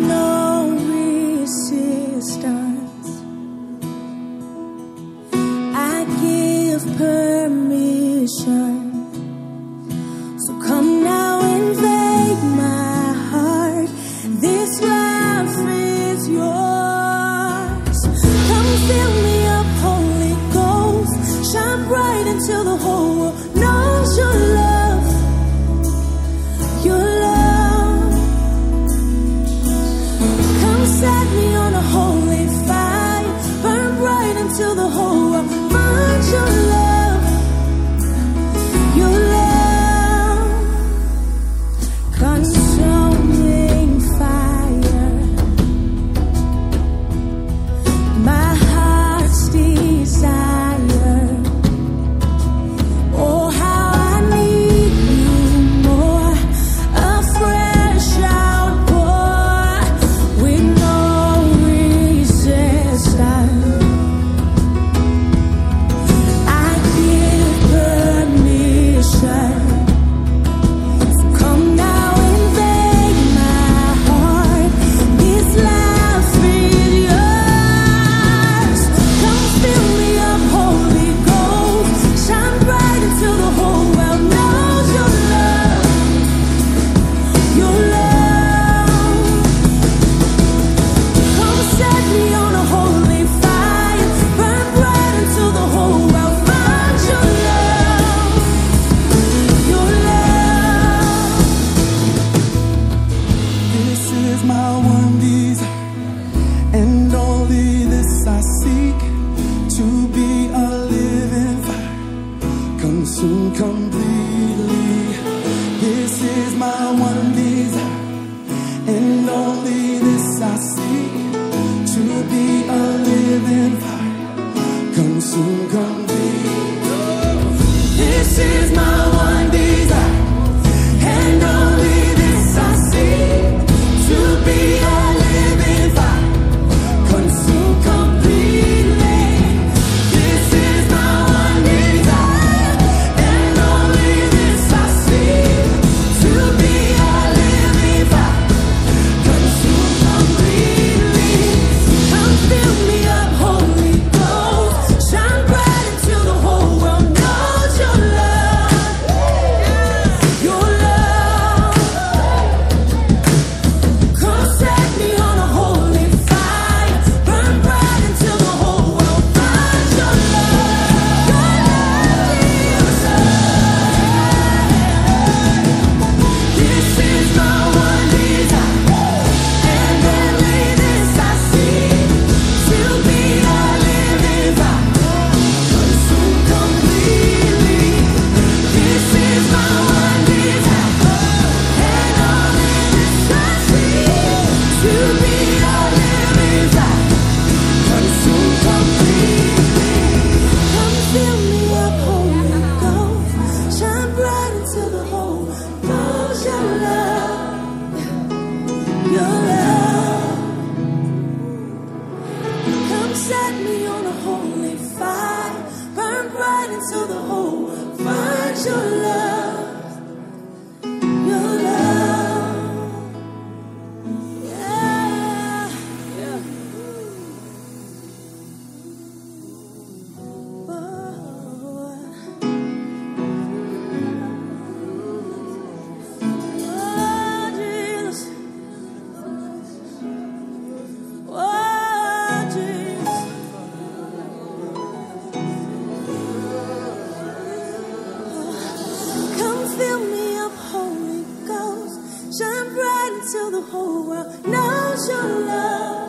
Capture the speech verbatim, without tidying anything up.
no resistance. I give permission. So come now, invade my heart. This life is yours. Come fill me up, Holy Ghost. Shine bright until the whole world knows your love. Your love. Come set me on a holy fire. Burn bright until the whole world finds your love. Your love. Consuming fire. My heart's desire. Oh, how I need you more. A fresh outpour with no resistance. I give permission. So come now, invade my heart. This life is yours. Come fill me up, Holy Ghost. Shine bright until the whole world knows your love. Your love. Come set me on a holy fire. Burn bright until the whole world finds your love. Your love. This is my one desire, and only this I seek, to be a living fire, consumed completely. This is my one desire, and only this I seek, to be a living fire, consumed completely. This is my one desire, and only this I seek, to be a living fire, consumed completely. This is my one desire, and only this I seek, to be a living fire, consumed completely. Come fill me up, Holy Ghost. Shine bright until the whole world knows your love. Your love. Come set me on a holy fire. Burn bright until the whole world finds your love. Your love, Jesus. This is my one desire, and only this I seek, to be a living fire, consumed completely. This is my one desire, and only this I seek, to be a living fire, consumed completely. Come fill me up, Holy Ghost. Shine bright until the whole knows your love. Your love. Come set me on a holy fire. Burn bright until the whole world finds your love. Your love. Yeah. Yeah. Whoa. Oh, Jesus. Oh, Jesus. Come fill me up, Holy Ghost. Shine bright until the whole world knows your love.